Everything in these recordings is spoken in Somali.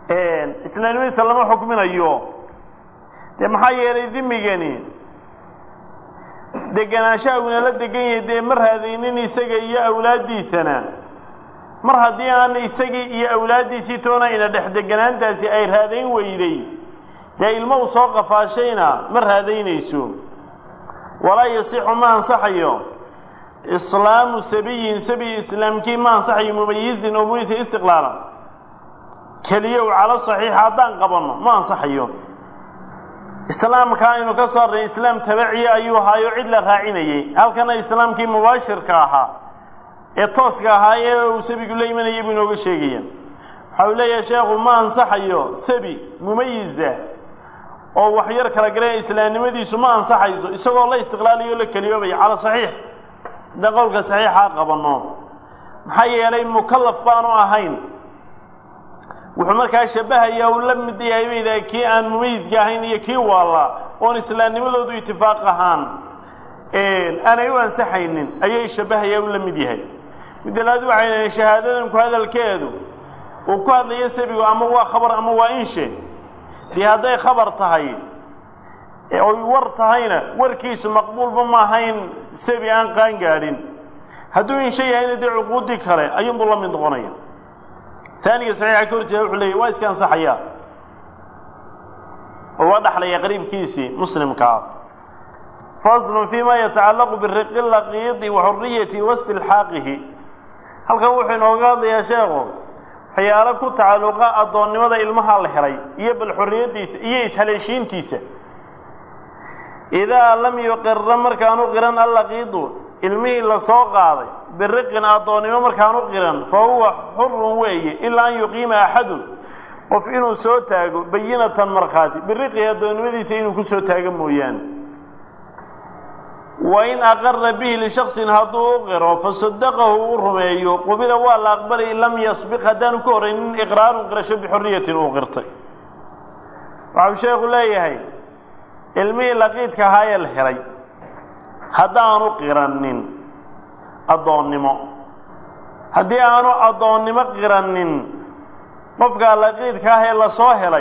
islaamnimadiisa lama xukminayo dee maxaa yeelay dimigani deganaanshaaguna la degan yahay dee ma raadaynin isaga iyo awlaaddiisana mar haddii aan isagii iyo awlaaddiisii toona ina dhex deganaantaasi ay raadayn weyday dee ilmo uu soo qafaashayna ma raadaynayso walaa yasixu ma ansaxayo islaamu sabiyin sabi islaamkii ma ansaxayo mumayizin oo mumayisa istiqlaalan keliya u calo saxiixa haddaan qabanno ma ansaxayo islaamka aynu ka soo array islaam tabaciya ayuu ahaayo cid la raacinayay halkana islaamkii mubaashirka ahaa ee tooska ahaa ee uu sabigu la imanayay buu inooga sheegaya waxa uu leeyahay sheekhu ma ansaxayo sabi mumayiza oo wax yar kala garay islaamnimadiisu ma ansaxayso isagoo la istiqlaaliyo la kaliyoobay cala saxiix da qowlka saxiixa qabanno maxaa yeelay mukallaf baanu ahayn wuxuu markaa shabahayaa uu la mid yahay bayda kii aan mumayizka ahayn iyo kii waala oon islaamnimadoodu itifaaq ahaan aanay u ansaxaynin ayay shabahayaa uu la mid yahay midalaad waxay leeyihiin shahaadadan ku hadalkeedu uu ku hadlayo sabigu ama waa khabar ama waa inshe dee hadday khabar tahay oy war tahayna warkiisu maqbuulba ma ahayn sabi aan qaan gaadhin hadduu inshe yahayna dee cuquudii kale ayuunbuu la mid noqonaya ثاني صحيح كورجه وحلي وايس كان صحيا ووضح لي قريب كيسي مسلم كعب فصل فيما يتعلق بالرق اللقيط وحرية واستلحاقه هل كوحين وقاضي يا شيخ حيالك تعلقاء الضون ماذا المها الحري يب الحرية ديس يس هليشين تيسة إذا لم يقر مركانو قرن اللقيط ilmihii la soo qaaday biriqin addoonnimo markaanu qiran fa huwa xurun weeye ilaa an yuqiima axadun qof inuu soo taago bayinatan markhaati biriqii addoonnimadiisa inuu ku soo taago mooyaane wa in aqara bihi lishaksin hadduu u qiro fasadaqahu u rumeeyo qubila waa la aqbalay lam yasbiq haddaanu ka horaynin iqraarun qirasho bixurriyatin uu qirtay waxau sheekhu leeyahay ilmihii laqiidka ahaayee la xiray haddaanu qiranin addoonnimo haddii aanu addoonnimo qiranin qofkaa laqiidka ah ee la soo helay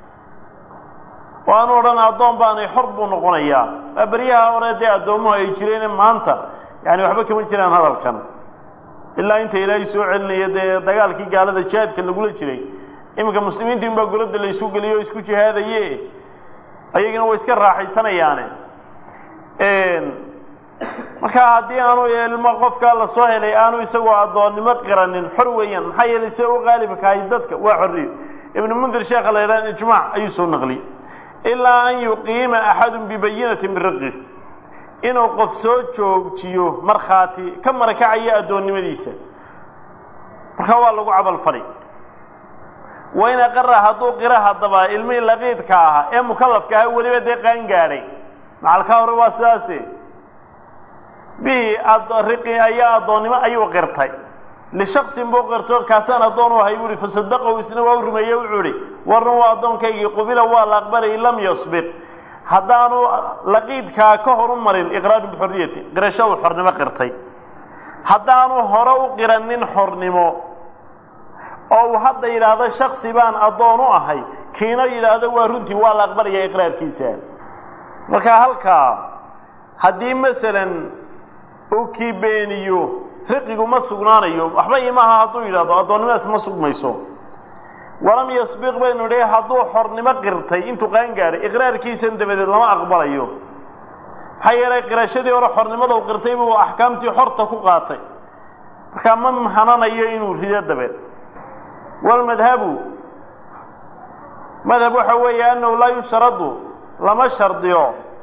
oo aanu odhan addoon baanay xor buu noqonayaa waa beryaha hore dee addoommuhu ay jireen maanta yani waxba kama jiraan hadalkan ilaa inta ilaahay soo celinaya dee dagaalkii gaalada jihaadka lagula jiray iminka muslimiintii unbaa golada la isu geliyo o isku jihaadaye ayagana way iska raaxaysanayaane marka haddii aanu ilmo qofka la soo helay aanu isagoo addoonnimo qiranin xor weeyaan maxaa yeelay se u qaalibka ay dadka waa xorriyo ibnu mundir sheekha la yidhaha ijmaac ayuu soo naqliyey ilaa an yuqiima axadun bibayinatin biriqi inuu qof soo joojiyo markhaati ka marakacaya addoonnimadiisa markaa waa lagu cabal fadhi wa in aqara hadduu qira haddaba ilmihii laqiidka ahaa ee mukallafka ahaa weliba dee qaan gaadhay macalkaa hore waa sidaase bihi riqi ayaa addoonnimo ayuu qirtay lishaksin buu qirto kaasaan addoon u ahay buu ihi fasadaqahu isna waa u rumeeye wuxuu ihi warna waa addoonkaygii qubila waa la aqbalay lam yasbiq haddaanu laqiidkaa ka horu marin iqraaru bixurriyati qirasho uu xornimo qirtay haddaanu hore u qiranin xornimo oo uu hadda yidhaahdo shaksi baan addoon u ahay kiina yidhaahdo waa runtii waa la aqbalaya iqraarkiisa markaa halkaa haddii masalan uu kii beeniyo riqigu ma sugnaanayo waxba imaha hadduu yidhahdo addoonnimadaas ma sugmayso walam yasbiq baynu idhi hadduu xornimo qirtay intuu qaan gaadhay iqraarkiisan dabadeed lama aqbalayo maxaa yeelay qirashadii hore xornimada u qirtay buu axkaamtii xorta ku qaatay markaa ma hananayo inuu rido dabeed walmadhabu madhab waxa weeye annahu laa yushradu lama shardiyo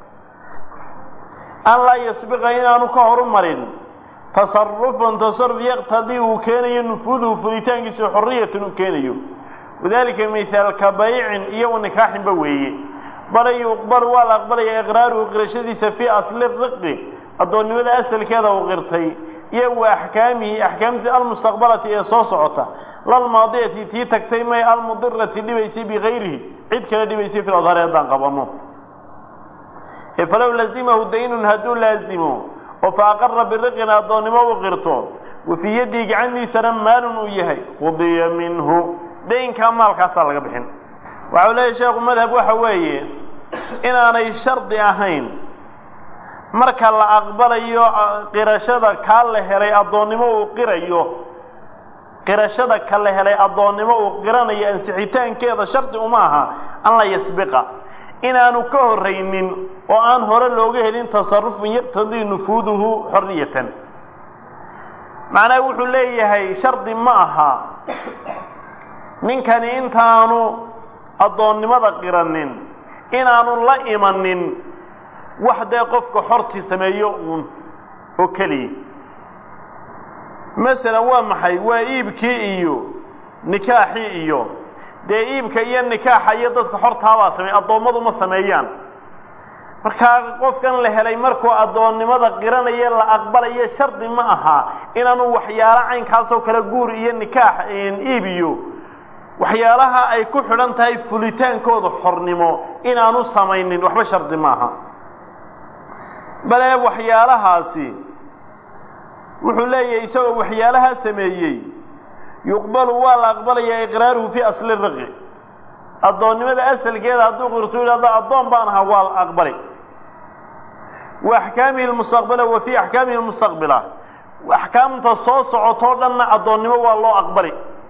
an laa yasbiqa inaanu ka horu marin tasarufun tasaruf yaqtadii uu keenayo nufuuduhu fulitaankiisa xorriyatan uu keenayo wadalika mithaalka baycin iyo nikaaxinba weeye bal yuqbalu waa la aqbalaya iqraaruhu qirashadiisa fii asli riqi addoonnimada asalkeeda uu qirtay iyo wa axkaamihi axkaamtiisa almustaqbalati ee soo socota lalmaadiyati tii tagtay may almudirati dhibaysay bikayrihi cid kale dhibaysay fil adhaari haddaan qabanno falow lazimahu daynun hadduu laazimo oo fa aqara biriqin addoonnimo u qirto wafii yaddii gacantiisana maalun uu yahay qudiya minhu deynka maalkaas laga bixin waxa uu leeyahay sheekhu madhab waxa weeye inaanay shardi ahayn marka la aqbalayo qirashada ka la helay adoonnimo uu qirayo qirashada ka la helay adoonnimo uu qiranayo ansixitaankeeda shardi uma aha an la yasbiqa inaanu ka horeynin oo aan hore looga helin tasarruf yaqtadi nufuduhu hurriyatan macna wuxuu leeyahay shardi ma aha ninkani intaanu adoonnimada qiranin inaanu la imanin waxda qofka xorti sameeyo oo kaliya مثلا waa maxay waa iibkii iyo nikaaxii iyo iibka iyo nikaaxa iyo dadka xortaaba sameeyay adoomadu ma sameeyaan marka qofkan la helay markuu adoonnimada qiranaya la aqbalayo shardi ma aha inaanu waxyaalo caynkaas oo kala guur iyo nikaax iibiyo waxyaalaha ay ku xidhan tahay fulitaankooda xornimo inaanu sameeynin waxba shardi ma aha bale waxyaalahaasi wuxuu leeyahay isagoo waxyaalaha sameeyay yuqbalu waa la aqbalaya iqraaruhu fi asli riqi adoonnimada asalkeeda hadduu qirto ilaada adoon baan ahaa waa la aqbalay wa ahkaamihi almustaqbala wa fi ahkaamihi almustaqbala ahkaamta soo socoto dhanna adoonnimo waa loo aqbalay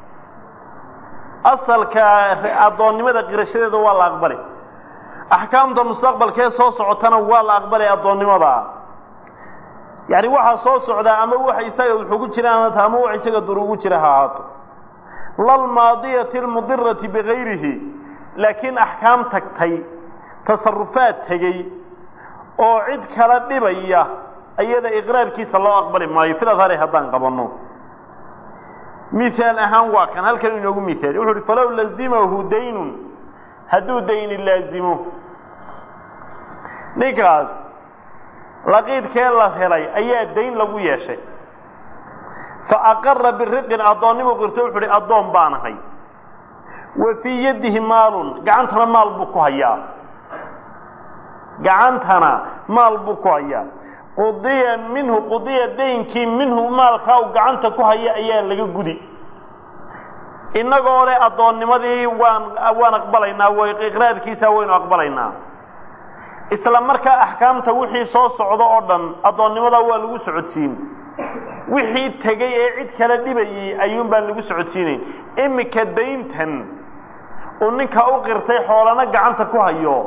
asalka adoonnimada qirashadeeda waa la aqbalay ahkaamta mustaqbalka soo socotana waa la aqbalay adoonnimada يعني waxa soo socda ama waxa isaga wuxuu ku jiraan ama waxa isaga durugu jira haato lal maadiyati al mudirrati bighayrihi laakin ahkaam tagtay tasarrufaat tagay oo cid kala dhibaya ayada iqraarkiisa loo aqbali maayo filadare hadaan qabano misaal ahaan waa kan halkan inoogu misaal wuxuu falaw lazimahu daynun haduu dayn laazimo nigaas لقيت كلا هلاي أي دين لو يشة فأقر بالرق أضاني وقرتوا في أضان بانهاي وفي يده مال قعنتنا مال بكوهيا قعنتنا مال بكوهيا قضية منه قضية دين كي منه مال خاو قعنت كوهيا أيان لقى جدي إن قولي أضاني ماذي وان أقبلينا وإقرار كيسا وين أقبلينا isla marka ahkaamta wixii soo socdo oo dhan adoonnimada waa lagu socodsiin wixii tagay ee cid kala dhibayay ayuun baan lagu socodsiinay imika deyntan oo ninka u qirtay xoolana gacanta ku hayo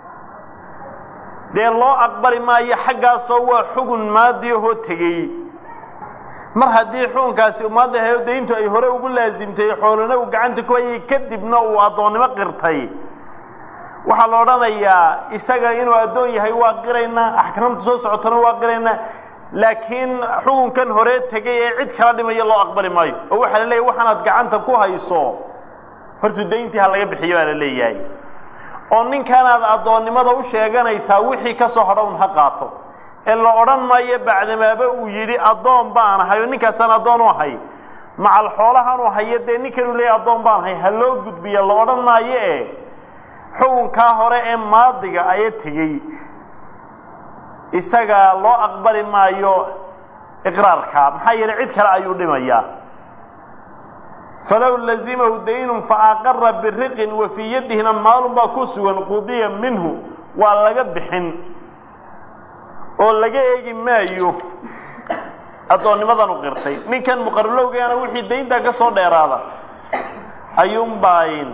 de loo aqbali maayo xaggaas oo waa xugun maadi oo tagay mar hadii xukunkaasi umaadahay deyntu ay hore ugu laazimtay xoolana uu gacanta ku hayay kadibna uu adoonnimo qirtay waxa la oranayaa isaga inuu adoon yahay waa qirayna ahkaamta soo socotana waa qirayna laakiin xukunkan hore tagay ee cid kala dhimay loo aqbali maayo oo waxa la leeyahay waxaad gacanta ku hayso hortu deyntii laga bixiyo la leeyahay oo ninkan aad adoonnimada u sheeganaysaa wixii ka soo hodhown ha qaato ee la oran maayo bacdamaaba uu yiri adoon baan ahay ninkaasna adoon u ahay macal xoolahan uu hayade ninkan uu leeyahay adoon baan ahay ha loo gudbiyo la oran maayo xukunka hore ee maadiga ay tagay isaga loo aqbali maayo iqraarka maxay yiri cid kale ayuu dhimayaa falaw lazimahu daynun fa aqarra birriqin wa fi yadihi maalun ba ku sugan qudiya minhu waa laga bixin oo laga eegi maayo adoonnimadan u qirtay ninkan muqarralowgana wixii deynta ka soo dheeraada ayuun baayin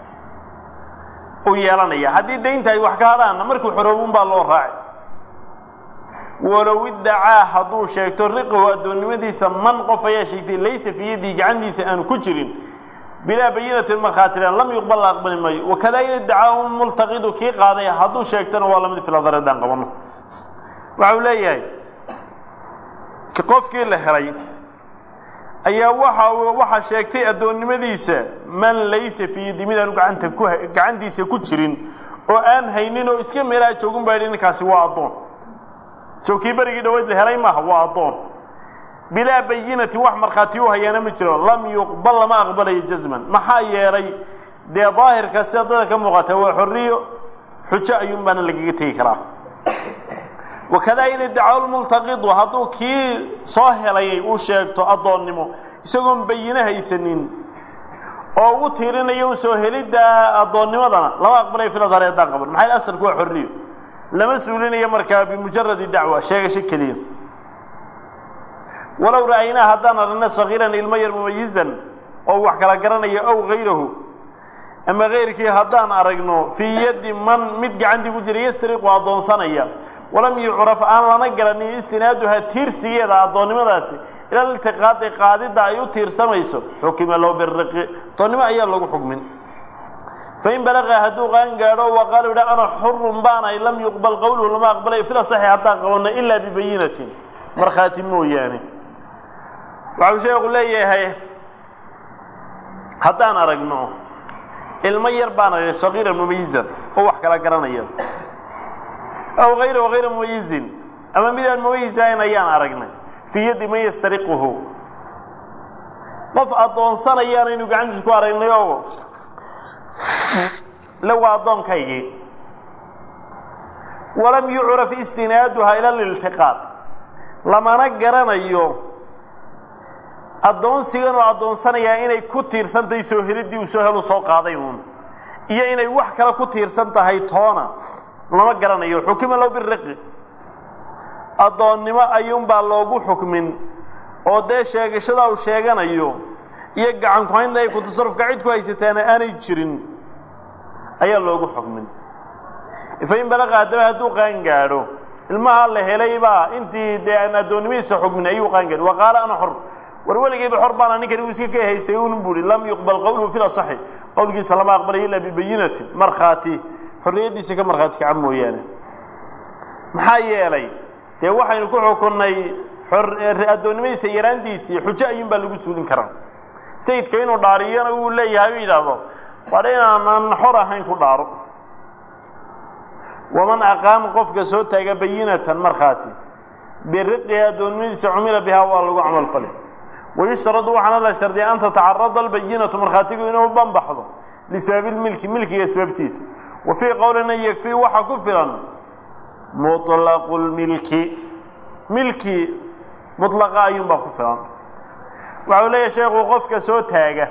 ويلانيا هذه دينتا أي وحكاران مركو حروبون بالله راعي ولو ادعى حضو شيكتو الرق وأدون مدي سمن قفيا شيكتي ليس في يدي عندي سأن كجرين بلا بينة المخاطر لم يقبل أقبل المي وكذا يدعاهم ملتقد كي قاضي حضو شيكتو ولا مدي في الأضرار دان قبلنا وعوليه كقف كي لحري ayaa waxa sheegtay adoonnimadiisa man laysa fi dimidan gacantiisa ku jirin oo aan haynin oo iska meelaa joogun baa ninkaasi waa adoon joogii barigi dhawayd la helay ma waa adoon bila bayinati wax marxaati u hayana ma jiro lam yuqbal ma aqbalay jazman maxaa yeelay de daahirka sidada ka muuqata waa xorriyo xujo ayuun baan laga tagi karaa وكذا يدعى الملتقط وهذو كي صاهلي وشيكتو أضونمو يسوون بينها يسنين oo ugu tiirinayo soo helida adoonnimadana lama aqbalay filadar ee qaban maxay asalku waa xorriyo lama suulinayo markaa bimujarrad dacwa sheegasho kaliya walaw raayna hadana lana sagiran ilmayr mumayizan oo wax kala garanaya aw غيره ama غيرkii hadaan aragno fi yadi man mid gacanti ku jiray yastariqo adoonsanaya walam yu'raf aan lana garanin istinaaduha tiirsigeeda adoonnimadaasi ila iltiqaad qaadida ay u tiirsamayso xukuma loo birqi toonima ayaa lagu xukmin fain balaga hadu qaan gaaro waqalu ana hurrun baana lam yuqbal qawluhu lama aqbalay fila sahih hatta qawna illa bi bayinatin markhaati mooyaane waxa uu sheegu leeyahay haddaan aragno ilmo yar baan aragay sagiir mumayizan oo wax kala garanaya aw غير mumayiz ama midaan mumayizayn ayaan aragnay fi yadi man yastariquhu qof adoonsanayaan inuu gacantiisa ku aragnay oo la waadoonkaygi walam yu'raf istinaaduha ila al-iltiqaad lamana garanayo adoonsigan oo adoonsanaya inay ku tiirsantahay soo helidii uu soo helo soo qaaday iyo inay wax kala ku tiirsan tahay toona lama garanayo xukuma loo birqi adoonnimo ayuun baa loogu xukmin oo de sheegashada uu sheeganayo iyo gacan ku haynta ay ku tasarrufka cid ku haysataan aanay jirin ayaa loogu xukmin ifay balaqa haduu qaan gaaro ilmaha la helay baa intii de aan adoonnimadiisa xukmin ayuu qaan gaaro waqala ana xor warwaligeeba xor baan aniga iska ka haystay uu buuri lam yuqbal qawluhu fil sahih qawlkiisa lama aqbalay illa bi bayinatin markhaati xorriyadiisa ka markhaati ka mooyaane maxaa yeelay de waxaynu ku xukunnay adoonnimadiisa yaraantiisii xujo ayuun baa lagu suulin karaa sayidka inuu dhaariyana uu leeyahay uu yidhaahdo waa inaanan xor ahayn ku dhaaro waman aqaama qofka soo taaga bayinatan markhaati biriqi adoonnimadiisa cumila bihaa waa lagu camal falay ويشترط وحنا لا شرط أن تتعرض البينة مرخاتك إنه بنبحضه لسبب الملك ملكي سببتيس وفي قولنا يكفي وحا كفرا مطلق الملك ملكي مطلقا ينبع كفرا وعلي يا شيخ قفك سوتاقة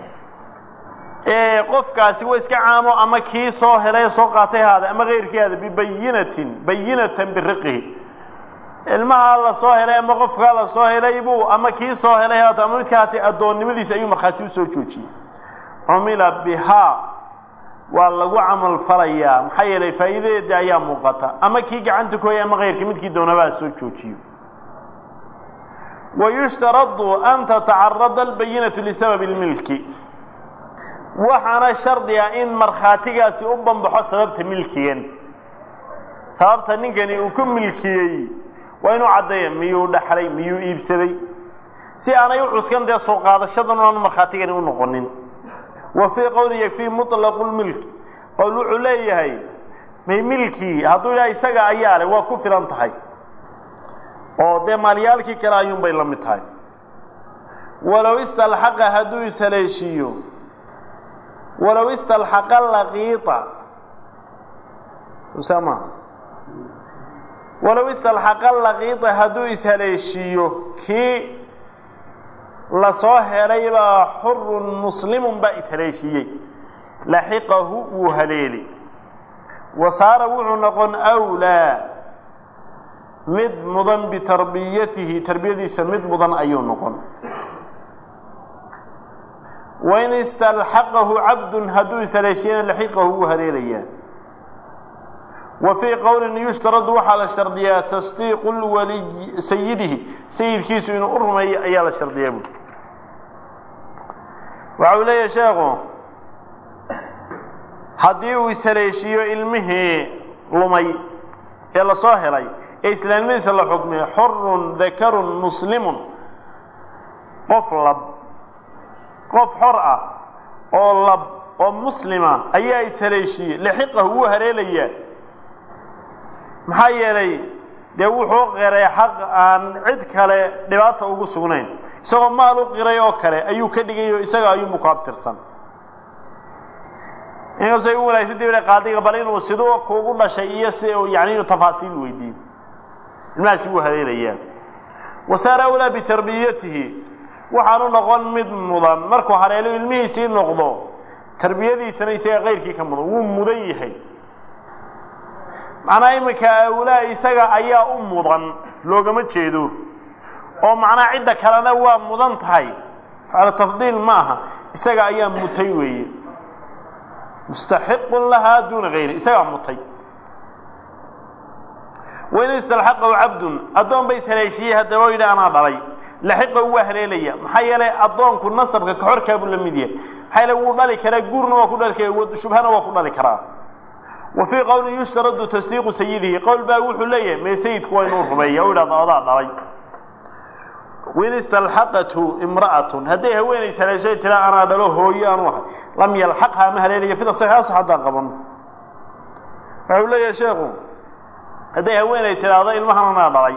قفك سوى اسك عامو أما كي صاهري سوقاتي هذا أما غير كي هذا ببينة بالرقه ilmaha la soo helay ama qofka la soo helay buu ama kii soo helay hada markaati adoonnimadiisa ayuu markhaati u soo joojiyay umila biha waa lagu camal falaya maxay yeelay faa'iideeda ayaa muuqata ama kii gacanta ku hay ama qeyrka midkii doonaba soo joojiyo ويشترط أن تتعرض البينة لسبب الملك وحنا شرط إن مرخاتيغاسي u banbaxo sababta milkiyan sababta ninkani uu ku milkiyay waa inuu cadeeyo miyuu dhaxlay miyuu iibsaday si aanay u cuskan de soo qaadashadan oo markhaatigan u noqonin wa fi qawli yakfi mutlaq al-milk qawlu ulayhi may milki haduu ilaa isaga ayaa leh waa ku filan tahay oo de maaliyalki kala ayuun bay la mid tahay walaw istalhaqa haduu isaleeshiyo walaw istalhaqa laqita usama ولو استلحق اللقيط هدو إسهليشيو كي لصاهري با حر مسلم با إسهليشيي لحقه وهليلي وصار وعنقن أولى مد مضن بتربيته تربيته سمد مضن أيون نقن وإن استلحقه عبد هدو إسهليشيين لحقه وهليلي وفي قول يشترط وحال الشرطية تصديق الولي سيده سيد كيسو إنه أرمي أيال الشرطية وعولي شاقو حديو سليشيو علمه لمي يلا صاهري إسلامي سلا حكمه حر ذكر مسلم قفلب قف حرأة أو لب أو مسلمة أيها سليشي لحقه هو هريليه maxaa yeelay de wuxuu qiray xaq aan cid kale dhibaato ugu sugnayn isagoo maal u qiray oo kale ayuu ka dhigayo isaga ayuu mukaabtirsan inuu uu walaashay dibada qaadiga bal inuu sidoo kuugu dhashay iyo si uu yaani tafaasiil weydiin ilmaasi uu hareerayaan wasaara wala bi tarbiyatihi waxaanu noqon mid mudan markuu hareelo ilmihiisii noqdo tarbiyadiisana isaga qayrkii ka mudan wuu mudan yahay macnaa iminka awlaa isaga ayaa u mudan loogama jeedo oo macnaa cidda kalena waa mudan tahay ala tafdiil maaha isaga ayaa mutay weeye mustaxiqun lahaa duuna gayri isagaa mutay wain istalxaqahu cabdun addoon bay haleeshiyey haddaba o yidhi anaa dhalay laxiqahu waa haleelaya maxaa yeelay addoonku nasabka kaxorkaa buu la mid yahay maxaa yeele wuu dhali karaa guurna waa ku dhali karaa shubhana waa ku dhali karaa wa fii qowlin yushtaradu tasdiiqu sayidihi qowl baa wuxuu leeyahay mee sayidku waa inuu rumeeya o yidhahdo adaa dhalay wain istalxaqathu imra'atun hadday haweenays haleeshay tiraa anaa dhalo hooyo aanu ahay lam yalxaqhaa ma haleelaya fida saxiix haddaan qabano wuxuu leeyahay sheekhu hadday haweenay tiraahdo ilmahan anaa dhalay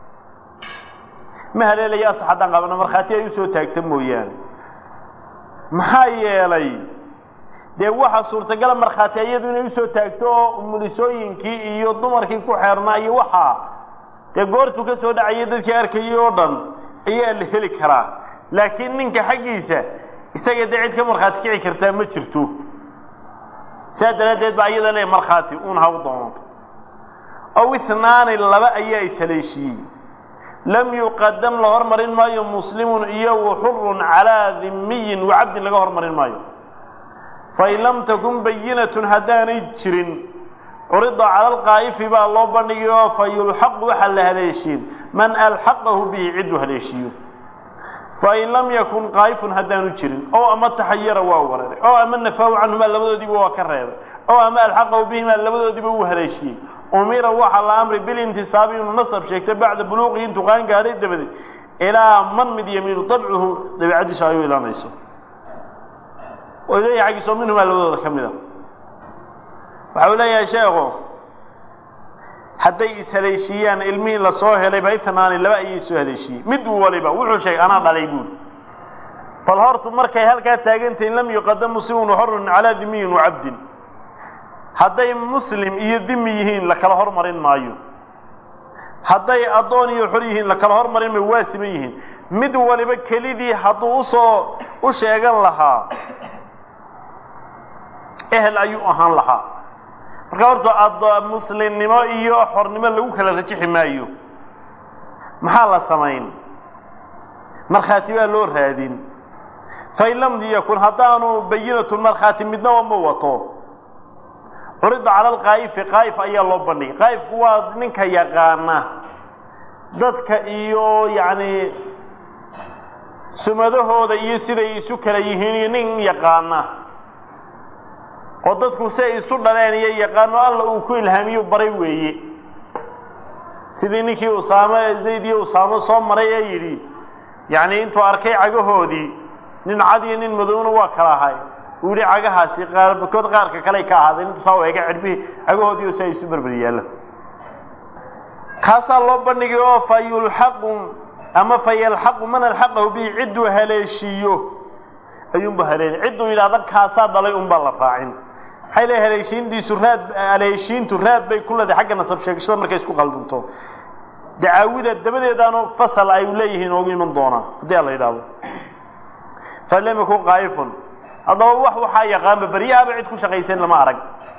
ma haleelaya asax haddaan qabano markhaati ay usoo taagta mooyaane maxaa yeelay dee waxa suurtagala markhaati iyadu inay usoo taagto oo umulisooyinkii iyo dumarkii ku xeernaa iyo waxaa dee goortuu ka soo dhacayay dadkii arkayay oo dhan ayaa la heli karaa laakiin ninka xaggiisa isaga dee cid ka markhaati kici kartaa ma jirto saa daraaddeed baa iyada le markhaati uun ha u doonto aw ithnaani laba ayaa ishaleeshiyey lam yuqadam la hormarin maayo muslimun iyo waxurun calaa dhimmiyin wacabdin laga hormarin maayo fain lam takun bayinatun haddaanay jirin curida cala alqaa'ifi baa loo bandhigayo fa yulxaqu waxaa la haleeshiin man alxaqahu bihi cidduu haleeshiiyo fain lam yakun qaa'ifun haddaanu jirin oo ama taxayara waa wareeray oo ama nafaahu canhumaa labadoodiiba waa ka reebay oo ama alxaqahu bihimaa labadoodiiba uu haleeshiyey umira waxaa la amray bilintisaabi inuu nasab sheegtay bacda buluuqihi intuu qaan gaadhay dabadeed ilaa man mid yamiinu dabcuhu dabiicadiisu ayuu ilaanayso oo leeyahay xaggiisoo minhumaa labadooda ka mid a waxa uu leeyahay sheekhu hadday ishaleeshiiyaan ilmihii lasoo helay ba ithnaani laba ayay soo haleeshiyey mid waliba wuxuu sheegay anaa dhalay buuli bal hortu markay halkaa taagantahin lam yuqadam muslimun waxurun calaa dhimmiyin wacabdin hadday muslim iyo dhimi yihiin la kala hormarin maayo hadday addoon iyo xor yihiin la kala hormarin maayo waa siman yihiin mid waliba kelidii hadduu u sheegan lahaa ehel ayuu ahaan lahaa marka horta muslimnimo iyo xornimo lagu kala rajixi maayo maxaa la samayn markhaati baa loo raadin fain lam yakun haddaanu bayinatun markhaati midnaba ma wato curida cala alqaa'ifi qaa'if ayaa loo bandhigay qaa'ifku waa ninka yaqaana dadka iyo yacni sumadahooda iyo siday isu kala yihiin iyo nin yaqaana oo dadku si ay isu dhaleen iyo yaqaano alla uu ku ilhaamiyo baray weeye sidii ninkii usaame zayd iyo usaamo soo maray ee yidhi yacni intuu arkay cagahoodii nin cad iyo nin madowna waa kala ahay uu yidhi cagahaasi qaarkood qaarka kaley ka ahaadeen intuu saa u eega cidhbihii cagahoodii oo si ay isu berber yaallaan kaasaa loo bandhigay oo fa yulxaqu ama fa yalxaqu man alxaqahu bihi cidduu haleeshiiyo ayuunba haleelay cidduu yidhaahda kaasaa dhalay unbaa la raacin maxay leeyahay haleeshiintu raad bay ku leedahay xagga nasab sheegashada markay isku qaldunto dacaawida dabadeedaanu fasal ay leeyihiin oogu iman doonaa haddii la yidhaahdo falam yakun qaa'ifun haddaba waxaa yaqaanba baryahaaba cid ku shaqaysan lama arag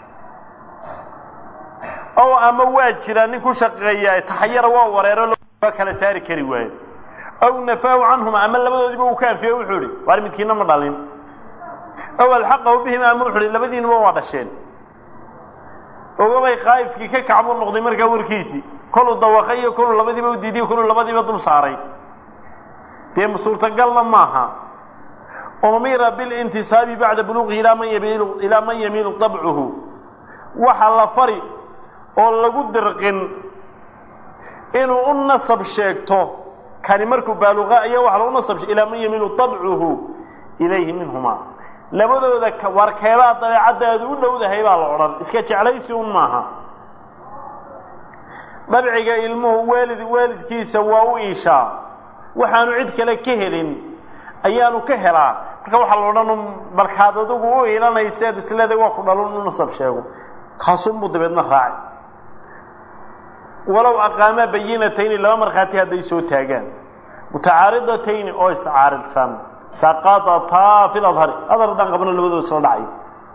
oo ama waa jiraa nin ku shaqeeya taxayara waa wareero loo kala saari kari waayo aw nafaahu canhuma ama labadoodiiba uu ka anfiyo wuxuu idhi waar midkiina ma dhalin aw alxaqahu bihima ama wuxuu idhi labadiinuba waa dhasheen ogabay qaa'ifkii ka kacbuu noqday markaa warkiisii koluu dawaqay iyo koluu labadiiba u diidiyo koluu labadiiba dul saaray dee suurtagalna maaha umira bilintisaabi bacda buluuqihi ilaa man yamiilu dabcuhu waxa la fari oo lagu dirqin inuu u nasab sheegto kani markuu baaluqa ayaa waxa lagu nasab ilaa man yamiilu dabcuhu ilayhi minhumaa labadooda warkeebaa dabeecaddaadu u dhowdahay baa la odhan iska jeclaysi un maaha dabciga ilmuhu waalidkiisa waa u iishaa waxaanu cid kale ka helin ayaanu ka helaa marka waxaa la odhan markaad adigu u iilanayseed isleeday waa ku dhalun inu nasab sheego kaasunbuu dabeedna raaci walow aqaamaa bayinatayni laba markhaati hadday soo taagaan mutacaaridatayn oo iscaaridsan saqatataa fil adhari adardan qabno labadooda soo dhacay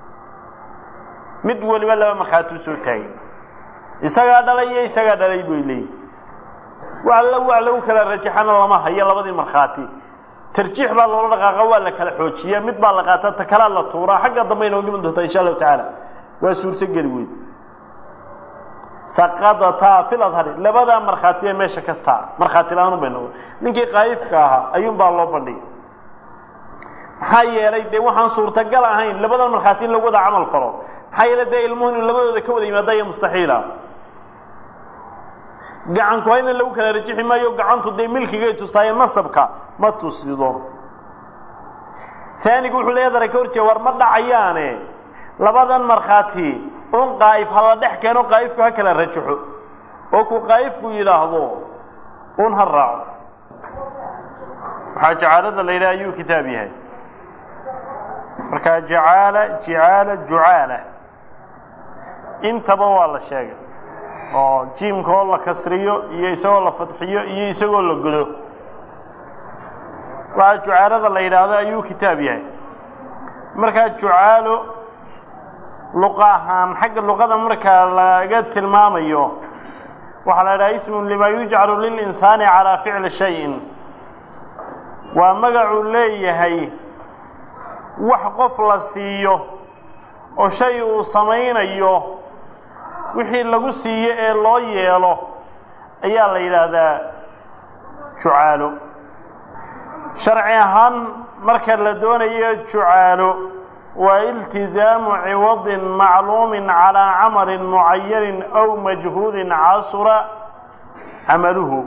mid waliba laba markhaati soo taagay isaga dhalay buu leeyahay waa lagu kala rajaxana lama hayo labadii markhaati tarjiix baa loo dhaqaaqa waa la kala xoojiyaa mid baa la qaataa ta kala la tuuraa xagga dambe inoo dhiman doonta insha Allah taala waa suurto gali weyn saqadata fil adhari labada markhaati meesha kasta markhaati laanu bayno ninkii qaayifka ahaa ayuun baa loo bandhigay maxaa yeelay de waxaan suurto gal ahayn labada markhaati lagu wada amal faro maxaa yeelay de ilmuhu labadooda ka wada yimaadaya mustaxiila gacan ku hayna lagu kala rajixi maayo gacantu de milkiga tustaay nasabka ma tusido ثاني wuxuu leeyahay ka horjeed war ma dhacayaane labadan markhaati on qaayif hala dhex keeno qaayifku ha kala rajaxo oo ku qaayifku yiraahdo on haraaco waxa jacalada leeyahay ayuu kitaab yahay marka ju'ala intaba waa la sheegay oo jiimka la kasriyo iyo isagoo la fadxiyo iyo isagoo la gudo waa ju'aalada la yiraahdo ayuu kitaab yahay marka ju'aalo luqahan xagga luqada marka laga tilmaamayo waxa la yiraahdaa ismu lima yuj'alu lil insani ala fi'li shay'in wa magacu leeyahay wax qof la siiyo oo shay uu sameeynayo wixii lagu siiyo ee loo yeelo ayaa la yiraahdaa ju'aalo sharci ahaan marka la doonayo ju'aalo wa iltizaamu 'iwadin ma'luumin 'ala 'amalin mu'ayyan aw majhuulin 'asra 'amaluhu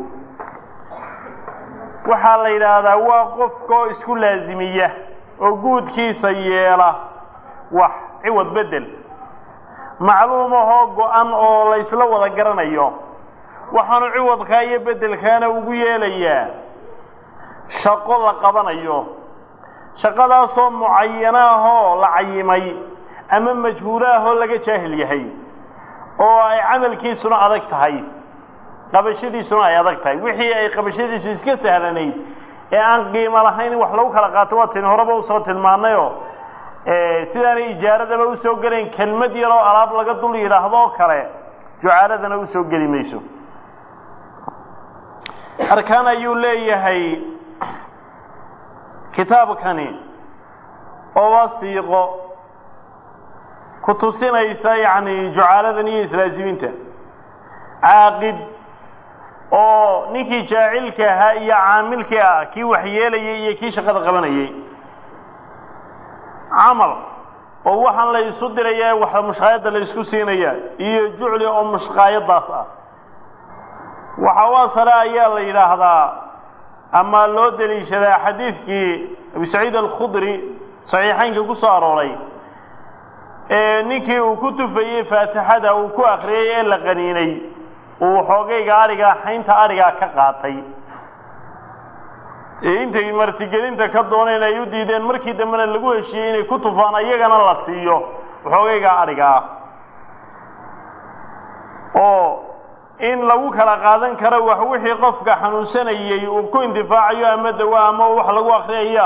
waxa la yiraahdaa waa qofka isku laazimiya oo guudkiisa yeela wax 'iwad bedel macluumaha go'an oo la isla wada garanayo waxaanu 'iwadka iyo bedelkaana ugu yeelayaa shaqo la qabanayo shaqadaas oo muayyana ah la cayimay ama majhuulaha laga jaahil yahay oo ay amalkiisuna adag tahay qabashadiisuna ay adag tahay wixii ay qabashadiisu iska sahlanayd ee aan qiimo lahayn wax lagu kala qaato waa tin horeba u soo tilmaanayo sidaan ijaaradaba u soo galeen kelmad yar oo alaab laga dul yiraahdo kale ju'aaladana u soo gali mayso arkaan ayuu leeyahay kitaabkani oo wasiiqo kutusinaysa yaani ju'aaladan iyo islaasiminta aaqid oo ninkii jaacilka ahaa iyo caamilka ah kii wax yeelayay iyo kii shaqada qabanayay amal oo waxaan la isu diraya waxa mushqaayada la isku siinaya iyo jucli oo mushqaayadaas ah waxa wasara ayaa la yiraahdaa ama loo daliishadaa xadiiskii Abu Sa'id al-Khudri saxiixaynka ku soo arooray ninkii uu ku tufayay Faatixada uu ku akhriyay ee la qaniinay uu xoogayga ariga xaynta ariga ka qaatay intay martigelinta ka dooneen ay u diideen markii dambena lagu heshiiyay inay ku tufaan ayagana la siiyo xoogayga ariga oo in lagu kala qaadan karo wax wixii qofka xanuunsanayay uu ku indifaacayo ama dawaa ama wax lagu akhriyaa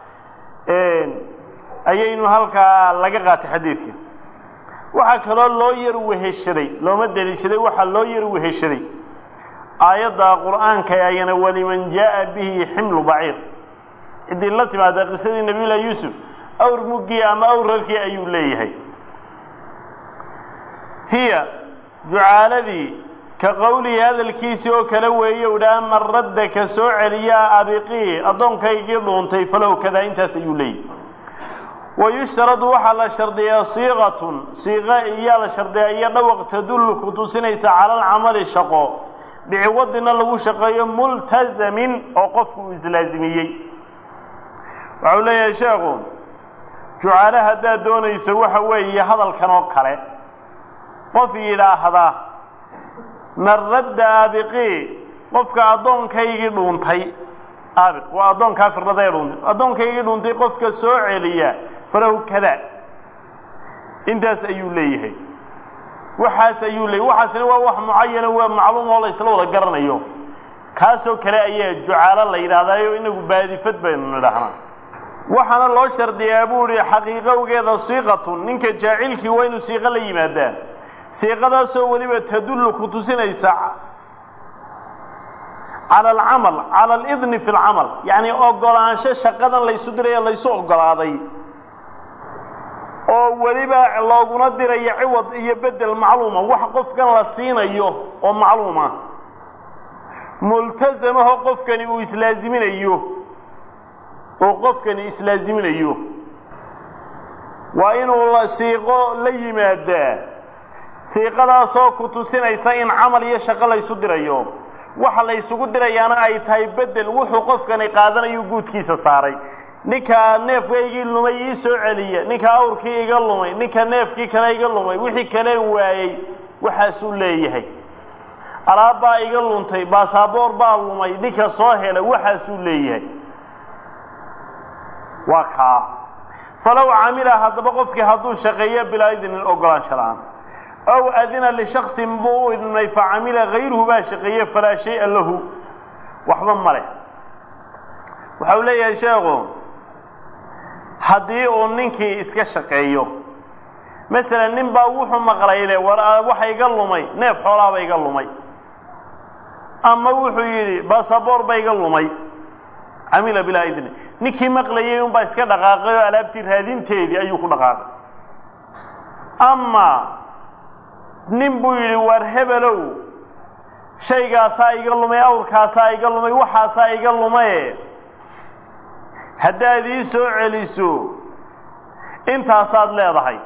ayaynu halka laga qaatay xadiidka waxa kale loo yar weheshaday looma daliishaday waxa loo yar weheshaday aayada quraanka ayana waliman jaa bihi himlu ba'ir idii la timaada qisadii nabiga Yuusuf awr mugi ama awrarkii ayuu leeyahay hiya ju'aaladii كقولي هذا الكيس أو كلوي ولا من ردك سوء ليا أبقي أظن كي يجيبون فلو كذا أنت سيولي ويشترط وحل شرطية صيغة إيال شرطية إيال وقت تدلك وتسنيس على العمل الشقاء بعوضنا له شقاء ملتزم أو إزلازمي وعلي يا شاغون جعل هذا دون يسوي حوي هذا الكنوك كله وفي إلى هذا من رد أبقي قفك أدون كي دونتي أبق وأدون كافر رضي دونتي أدون كي دونتي قفك سوعليا فله كذا أنت سيوليه وحاس يولي وحاس هو معين هو معلوم والله يسلوه قرن يوم kaasoo kale ayaa jucaalo la yidhaahdayo inagu baadifad baynu nidhahnaa waxaana loo shardiyaa buu ihi xaqiiqowgeeda siiqatun ninka jaacilkii waa inuu siiqo la yimaadaa siiqadaasoo weliba tadullu ku tusinaysa cala alcamal cala alidni fi alcamal yacni ogolaansho shaqadan laysu dirayo laysu ogolaaday oo weliba looguna dirayo ciwad iyo bedel macluuma wax qofkan la siinayo oo macluuma multazamaho qofkani uu islaaziminayo waa inuu siiqo la yimaadaa siiqadaasoo ku tusinaysa in camal iyo shaqo laysu dirayo waxa la isugu dirayaana ay tahay bedel wuxuu qofkani qaadanayo guudkiisa saaray ninka neefkaygii lumay ii soo celiya ninka awrkii iga lumay ninka neefkii kale iga lumay wixii kale waayay waxaasuu leeyahay alaab baa iga luntay baasaboor baa lumay ninka soo hela waxaasuu leeyahay waa kaa falow camila haddaba qofkii hadduu shaqeeyo bilaa idnin ogolaansho la'aan aw adina lishaksin buu u idmay facamila hayruhu baa shaqeeye falaa shay'a lahu waxba ma leh waxa uu leeyahay sheekhu haddii uu ninkii iska shaqeeyo masalan nin baa wuxuu maqlayle waxa iga lumay neef xoolaaba iga lumay ama wuxuu yidhi baasaboor ba iga lumay camila bilaa idni ninkii maqlayay unbaa iska dhaqaaqay oo alaabtii raadinteedii ayuu ku dhaqaaqay ama nin buu yidhi war hebelow shaygaasaa iga lumay awrkaasaa iga lumay waxaasaa iga lumaye haddaad ii soo celiso intaasaad leedahay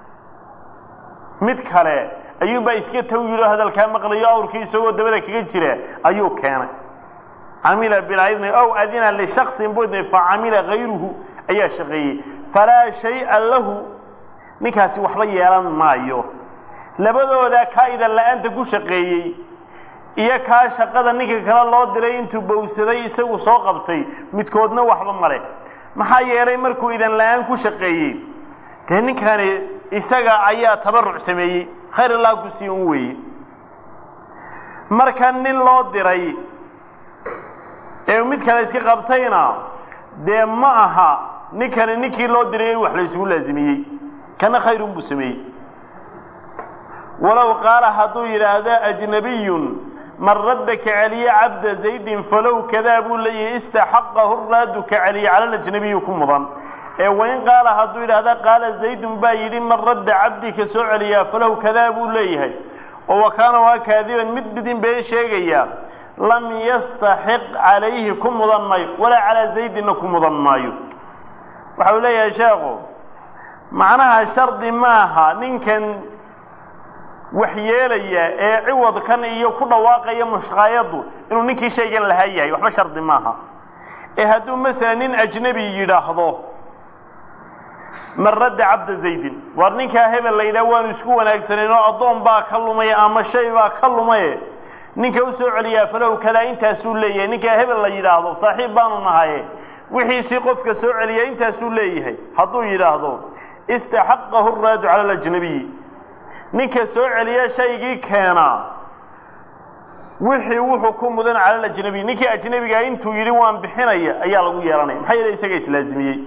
mid kale ayuunbaa iska taw yidhi oo hadalkaa maqlayo awrkii isagoo dabada kaga jira ayuu keenay camila bilaa idni ow adina lishaksin buu idmay facamila hayruhu ayaa shaqeeyey falaa shay'a lahu ninkaasi waxba yeelan maayo labadooda kaa idan la'aanta ku shaqeeyey iyo kaa shaqada ninka kale loo diray intuu bowsaday isagu soo qabtay midkoodna waxba male maxaa yeelay markuu idan la'aan ku shaqeeyey dee ninkani isaga ayaa tabarruc sameeyey khayr allah ku sii un weeye marka nin loo diray ee mid kale iska qabtayna dee ma aha ninkani ninkii loo diray in wax la isugu laazimiyey kana khayrun buu sameeyey walow qaala hadduu yidhaahdo ajnabiyun man radda ka celiye cabda zaydin falow kadaa buu leeyahay istaxaqahu raadu ka celiye cala alajnabiyi ku mudan ee wain qaala hadduu yidhaahda qaala zaydun baa yidhi man radda cabdi ka soo celiyaa falow kadaa buu leeyahay oo wakaana waa kaadiban mid bidin been sheegaya lam yastaxiq calayhi ku mudan maayo walaa calaa zaydinna ku mudan maayo waxa uu leeyahay sheekhu macnaha shardi maaha ninkan wax yeelaya ee ciwadkan iyo ku dhawaaqaya mushqaayadu inuu ninkii shaygan lahaa yahay waxba shardi maaha ee hadduu masalan nin ajnabi yidhaahdo man radda cabda zaydin war ninkaa hebel la yidhaha waanu isku wanaagsaneen oo addoon baa ka lumay ama shay baa ka lumaye ninka u soo celiyaa falow kadaa intaasuu leeyahay ninkaa hebel la yidhaahdo saaxiib baanu nahaye wixiisii qofka soo celiyaa intaasuu leeyahay hadduu yidhaahdo istaxaqahu raadu cala alajnabiyi ninka soo celiya shaygii keenaa wixii wuxuu ku mudan cala alajnabiy ninkii ajnabigaa intuu yidhi waan bixinaya ayaa lagu yeelanaya maxaa yeelay isaga islaazimiyey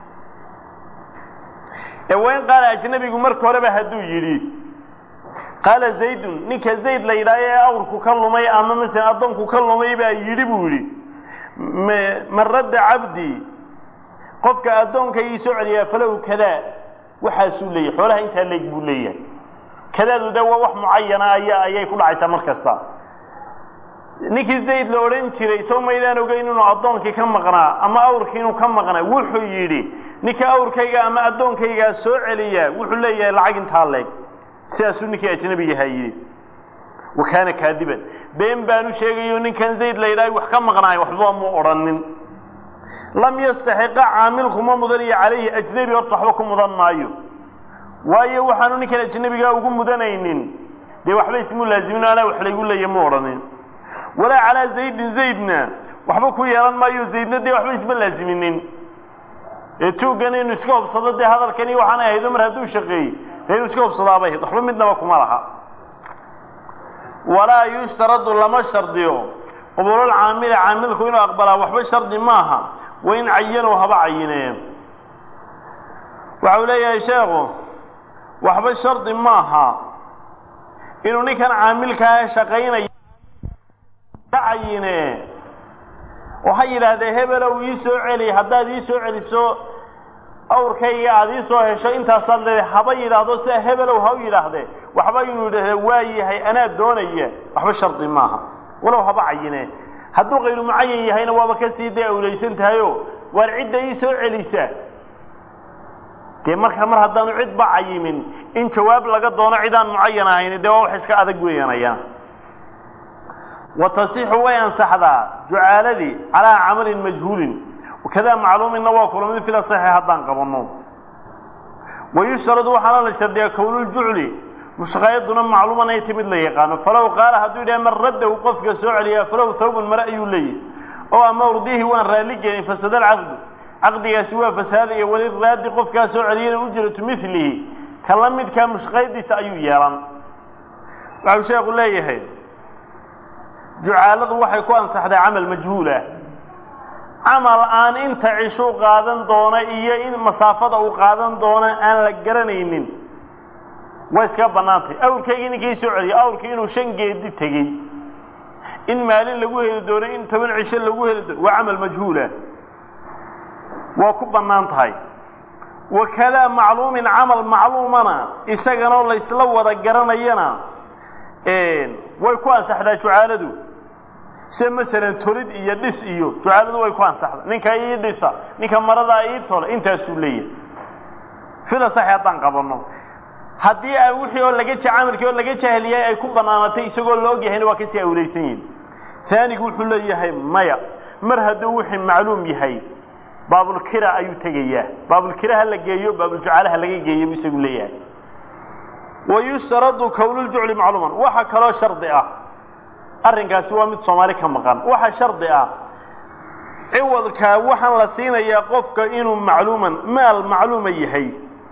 ee wayn qaala ajnabigu marka horeba hadduu yidhi qaala zaydun ninka zayd la yidhaaho ee awrku ka lumay ama masalan addoonku ka lumay baa yidhi buu yidhi man radda cabdii qofka addoonka ii soo celiyaa falow kadaa waxaasuu leeyahay xoolaha intaa leeg buu leeyahay kadaadu de waa wax mucayana ayay ku dhacaysaa mar kasta ninkii zayd la odhan jiray soo maydaan ogeyn inuu addoonkii ka maqnaa ama awrkii inuu ka maqnaa wuxuu yidhi ninka awrkayga ama addoonkaygaa soo celiyaa wuxuu leeyahay lacag intaa leeg sidaasuu ninkii ajnabigahaa yidhi wakaana kaadiban been baanu sheegayo ninkan zayd la yidhahay wax ka maqnaay waxba mu odhanin lam yastaxiqa caamilkuma mudaniyo calayhi ajnabi horta waxba ku mudan maayo waayo waxaanu ninkan ajnabigaa ugu mudanaynin dee waxba ismu laazimin anaa wax laygu leeya mu odhanin walaa calaa zaydin zaydna waxba ku yeelan maayo zaydna dee waxba isma laaziminin ee tuuggan inuu iska hubsado dee hadalkani waxaanay ahayd mar hadduu shaqeeyey dee inuu iska hubsadaabay ahayd waxba midnaba kuma laha walaa yushtaradu lama shardiyo قبول العامل عامل كونه أقبله وحب شرط معها وإن عينوا هبا عينين وحولي يا شيخ وحب شرط معها إنه كان عامل كشقين عينين وحي هذا هبل ويسوع علي هذا يسوع علي سو أوركي عادي سو هالشيء أنت صلى حبي هذا سه هبل وهوي هذا وحبي إنه واي هي أنا دونية وحب شرط معها ولو هبا عينه هدو غير معين هنا وابكسيده أو ليس انتهيو والعدة يسوع علي سه كمر خمر هذا نعد بعيمين إن جواب لقد دونا عدان معينة هنا دوا حسك هذا قوينا يا وتصيح وينصح ذا جعل ذي على عمل مجهول وكذا معلوم إنه وكل من في الصحيح هذا قبلنا ويشترط وحنا نشترط كون الجعل مش غاية دون معلومة يتمد لي قانون فلو قال هذو إذا من رد وقف كسوعليا فلو ثوب المرء يولي أو أما رضيه وان رالجني فسد العقد عقد يسوى فساد يولي الراد قف كسوعليا وجرت مثله كلامد كان مش غاية سأيو يران وعشان يقول لي هي جعالة وحي كون صحد عمل مجهولة عمل آن انت عشو قادن دونا إيا إن مسافة وقادن دونا آن لقرنين واسكا بناتي أولكي إنك يسوعي أولكي إنو شنجي دي تجي إن مالين لقوه لدونا إن تمن عشان لقوه لدونا وعمل مجهولة وكب بناتي وكذا معلوم عمل معلومنا إساقنا الله يسلو ذقرنينا ويكون سحدا جعالدو سي مثلا تريد يدس إيو جعالدو ويكون سحدا نينكا يدسا نينكا مرضا إيطول انتا سولية فلا صحيطان قبلنا haddii ay wixii oo laga jacaamilkii oo laga jaahiliyay ay ku banaanatay isagoo loo yahay waa ka sii awreysan ثاني wuxuu leeyahay maya mar haduu wixii macluum yahay baabul kira ayuu tagayaa baabul kira la geeyo baabul jucalaha laga geeyo isagu leeyahay ويشترط كون الجعل معلوما waxa kala shardi ah arrinkaasi waa mid Soomaali ka maqan waxa shardi ah ciwadka waxan la siinayaa qofka inuu maal macluuma yahay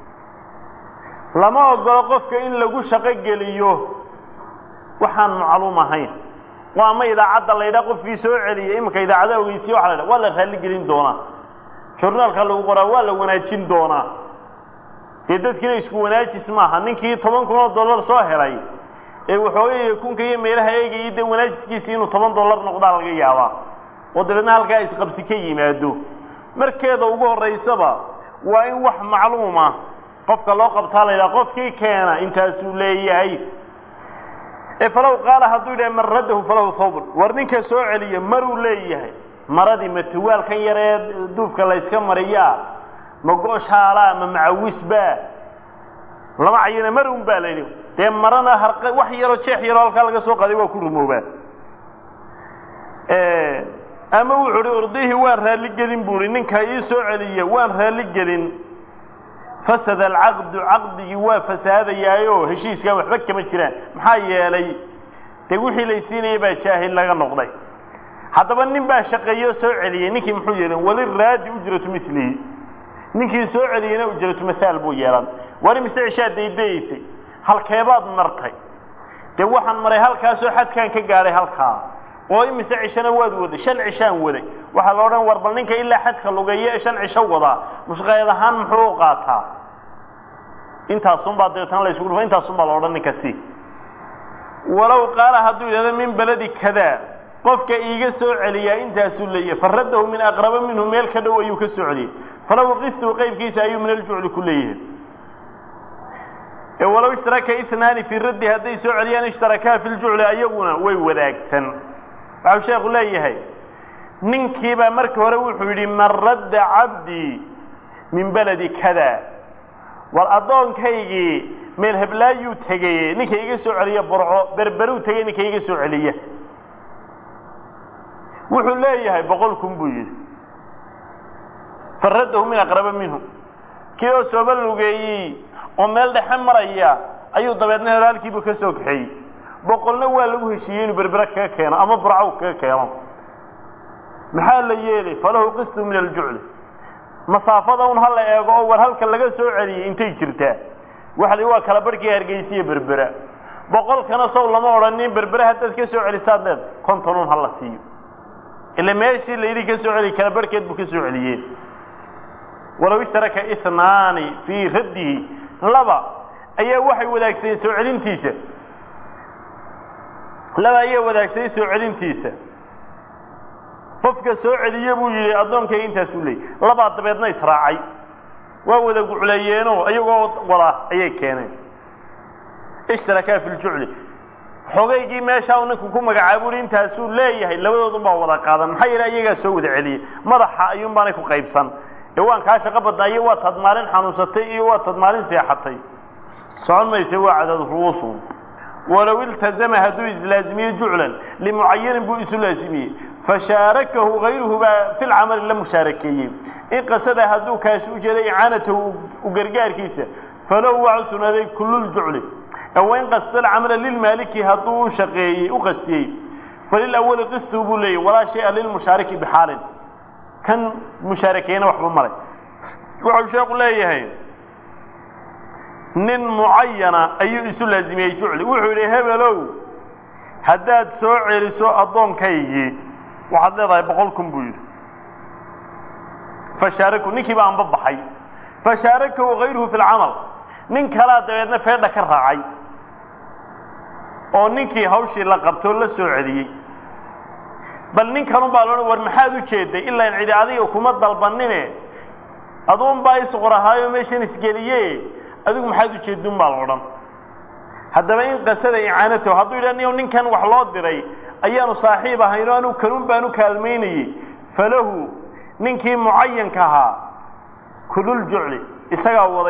lama ogolo qofka in lagu shaqo geliyo waxaan macluum ahayn waa ma idaacada la yiraahdo qofkii soo celiyay imka idaacada ogeysiyo waxa la yiraahdo wala raali gelin doona journalka lagu qoraa waa la wanaajin doona dadkina isku wanaajis maaha ninkii $10,000 soo helay ee wuxuu kunkiyo meelaha eegay wanaajiskiisa inuu $10 noqdo laga yaabaa oo dadna halka is qabsi ka yimaado markeeda ugu horeysaba waa in wax macluum ah qofka loo qabtaa la qofkii keena intaas uu leeyahay falaw qaala haduu ilaa marradahu falaw thawb warninka soo celiya maruu leeyahay maradi matuwal kan yareed duufka la iska mariyaa ma gooshaala ma macawisba lama ayina marun baa leeyahay marana harqa wax yaro jeex yaro halka laga soo qaday waa ku rumoobaa ama wuxuu urdihi waan raali gelin buuri ninka ii soo celiya waan raali gelin فسد العقد عقدي وفساد يايو هشيسكا waxba kama jiraan maxaa yeelay wixii laysiinay baa jaahil laga noqday hadaba nin baa shaqeeyo soo celiyay ninkii muxuu yeelay wali raadi ujratu misli ninkii soo celiyayna ujratu misaal buu yeelan wari miscisha deedeysay halkeebaad martay waxaan maray halkaas oo xadkan ka gaaray halkaa oo miscishana waad waday shan cishaan waday waxa la oran warbal ninka ilaa xadka lugeeyo shan cisho wada mushqayd ahaan muxuu qaataa intaas un baad deetan la isugu dhufay intaas un baa la oran ninka si walaw qaala haduu yiraahdo min baladi kada qofka iiga soo celiya intaas uu leeyahay faradahu min aqrab minhu meel ka dhow ayuu ka soo celiyay falaw qistu qaybkiisa ayuu min al-ju'l kulliye walaw ishtaraka ithnaani fi raddi haday soo celiyaan ishtaraka fi al-ju'l ayaguna way wadaagsan waxa sheekhu leeyahay ninkii baa markii hore wuxuu yiri marradda abdi min baladi kada wal adoonkaygi meel heblaayu tagay ninkii iga soo celiya burco berberu tagay ninkii iga soo celiya wuxuu leeyahay 100,000 buu yiri faradahu min aqrab minhu kiyo soo balugeeyay oo meel dhexe maraya ayuu dabeedna halkiiba ka soo kaxay 100 waa lagu heshiiyay inuu berbera ka keeno ama burco ka keeno maxaa la yeelay falahu qistu min al-ju'l masaafada un hal eego oo war halka laga soo celiyay intay jirtaa waxa waa kala barkii hargeysiye berbera 100 kana soo lama oranin berbera hadda ka soo celisaad 50 hal la siiyo إلا ماشي اللي يريد كسو علي كان بركد بكسو عليه ولو اشترك اثنان في رده لبا أي واحد وذاك سيسو علين تيسا لبا أي وذاك سيسو علين تيسا qofka soo celiye buu yiri adoonka inta suulay laba dabeedna israacay waa wada gucleeyeenoo ayagoo wada ayay keeneen ishtaraka fil ju'li xogeygii meesha uu ninku ku magacaabay inta suu leeyahay labadoodun baa wada qaadan maxay yiri ayaga soo wada celiye madaxa ayuun baan ku qaybsan ee waan ka shaqo badnaaye waa tadmaalin xanuunsatay iyo waa tadmaalin seexatay socomayse waa cadad ruusu ولو التزم هذو إزلازمية جعلا لمعين بو إسلازمية فشاركه غيره في العمل المشاركي إن قصد هذو كاسو جدي إعانته وقرقار كيسا فلو وعسنا ذي كل الجعل أو إن قصد العمل للمالك هذو شقي وقصدي فللأول قصده بولي ولا شيء للمشارك بحال كان مشاركين وحب مري وعشاء يقول لا يهين nin muayana ayuu isu laazimiyay jucli wuxuu yiri hebelow hadaad soo celiso adoonkaygi waxaad leedahay 100 buu yiri fashaaraku ninkii baan baxay fashaaraku غيره في العمل nin kala dabeedna feedha ka raacay oo ninkii hawshii la qabto la soo celiyay bal ninkan baa loo war maxaad u jeeday ilaa in cidi adiga kuma dalbanine adoon baa is qorahaayo meeshan isgeliyay adigu maxaad u jeedin baa loo dhan hadaba in qasada icaanato haduu ilaahay ninkan wax loo diray ayaanu saaxiib ahayn oo aanu kanun baanu kaalmeynay falahu ninkii muayyanka ahaa kulul ju'li isaga wada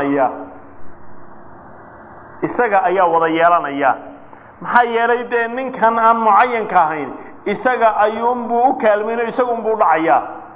yeelanaya maxaa yeelay de ninkan aan muayyanka ahayn isaga ayuun buu u kaalmeynay isagu buu dhacaya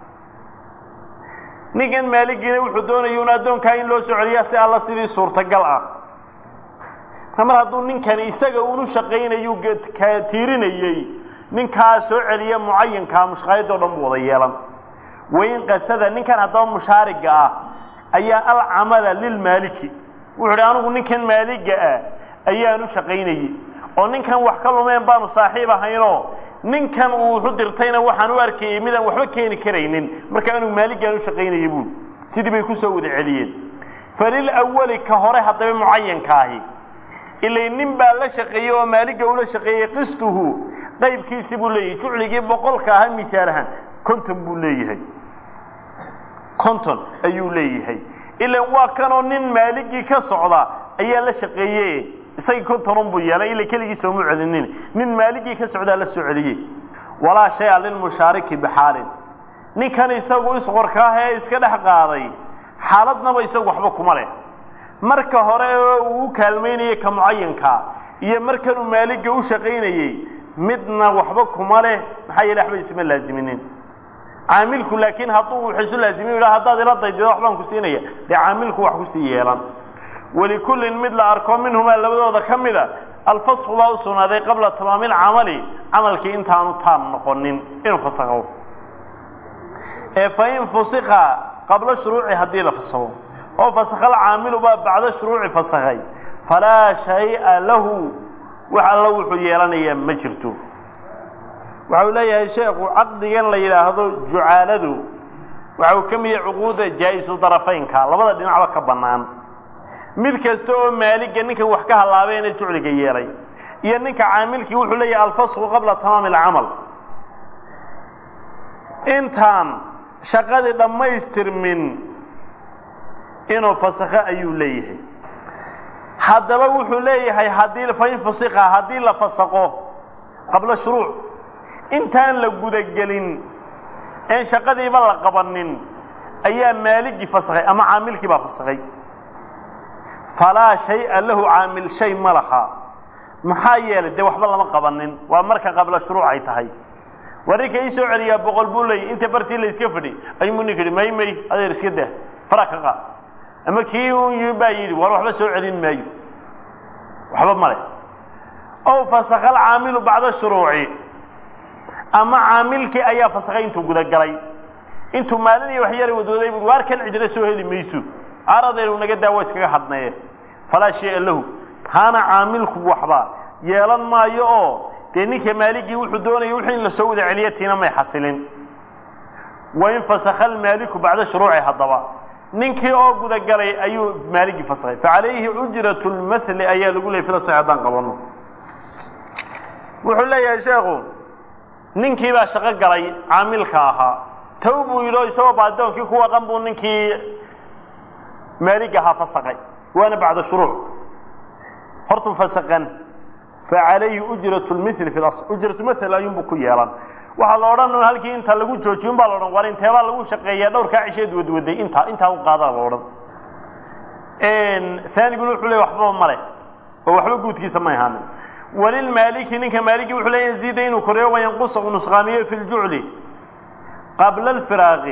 ninkan maaligina wuxuu doonayaa in adoonka in loo soo celiyo si alla sidii suurtagal ah mar hadduu ninkan isaga uu u shaqeynayo ka tiirinayay ninka soo celiya muayyanka mushqaydo dhan wada yeelan wayn qasada ninkan hadaba mushaariga ah ayaa al amala lil maliki wuxuu anigu ninkan maaliga ah ayaan u shaqeynayay oo ninkan wax ka lumeen baanu saaxiib ahayno ninkan uu xudirtayna waxaan u arkay midaan waxba keeni kareynin marka aanu maaliga u shaqeynayay buu sidii bay ku soo wada celiyeen falil awwali ka hore hadaba muayyanka ahi ilaa nin baa la shaqeeyay oo maaliga uu la shaqeeyay qistuhu qaybkiisa buu leeyahay jucligii 100 ka ah misaalahan konton buu leeyahay konton ayuu leeyahay ilaa waa kanoo nin maaligii ka socda ayaa la shaqeeyay isay konton buu yeelay ilaa kaligiis oo mucalinin nin maaligii ka socda la soo celiyay wala shay lil mushariki bixaalin ninkan isagu isqorka ah iska dhax qaaday xaaladnaba isagu waxba kuma leh marka hore uu kaalmeynayay ka muayyanka iyo markan uu maaliga u shaqeynayay midna waxba kuma leh maxay ilaahay isma laaziminin aamilku laakiin haduu wuxuu laazimay ilaa hadaad ila daydo waxbaan ku siinaya de aamilku wax ku sii yeelan ولكل مثل أركان منهما لبدو كمدا الفسخ باوسون هذا قبل تمام العمل عملك انت انو تام نقنين انو فسخوا فإن فسخ قبل شروع هدي لفسخوا او فسخ العامل بعد شروع فسخي فلا شيء له وحلو وحيلانيا ما جرتو وحو ليها شيخ عقديا لا يراهدو جعالدو وحو كميه عقود جائز طرفين ka labada dhinacba ka banaan mid kasto oo maaliga ninka wax ka halaabay inay jucliga yeelay iyo ninka caamilkii wuxuu leeyahay alfasl qabla tamaam al-amal intaan shaqada dhameystirmin inuu fasakha ayuu leeyahay hadaba wuxuu leeyahay hadii fayn fasakha hadii la fasaqo qabla shuruuc intaan la gudagelin in shaqadii ba la qabanin ayaa maaligi fasakhay ama caamilkii ba fasakhay فلا شيء له عامل شيء ملها محايل دي وحبا لما قبنين ومركا قبل الشروع اي تهي وريكا يسو عليا بقول بولي انت برتي لي اسكفدي اي مني كدي ماي ادير اسكده فرقا اما كيو يبايد وروح سو علين ماي وحبا مله او فسخ العامل بعد الشروع اما عاملك ايا فسخين تو غدا غلاي انتو مالين وحير ودوداي واركن عجله سو هلي ميسو عرضينو naga daawo iskaga hadnay fala shay lahu taana aamilku waxba yeelan maayo oo dee ninka maaligii wuxuu doonayay wixii in la soo wada celiyatiina may xasilin wain fasakha almaaliku bacda shuruuci haddaba ninkii oo gudagalay ayuu maaligii fasakhay facalayhi ujratu lmathli ayaa lagu leeyay fila saxiix haddaan qabanno wuxuu leeyahay sheekhu ninkii baa shaqo galay caamilka ahaa taw buu yidhi oo isagoo baadoonkii ku waqan buu ninkii maalig ahaa fasakhay waana bacda shuruuc hortuu fasakhan facalayhi ujratu lmithli fi lasl ujratu mathal ayuunbuu ku yeelan waxaa la odhan halkii inta lagu joojiyo un baa la odhan war inteebaa lagu shaqeeyaa dhowrkaa cisheed wadwaday intaa u qaadaa la odhan aaniguna wuxuu leey waxbaba male oo waxba guudkiisa may ahaanin walilmaaliki ninka maaliki wuxuu leeya yaziida inuu koreeyo wayanqusa uu nusqaamiyo fi ljucli qabla alfiraaqi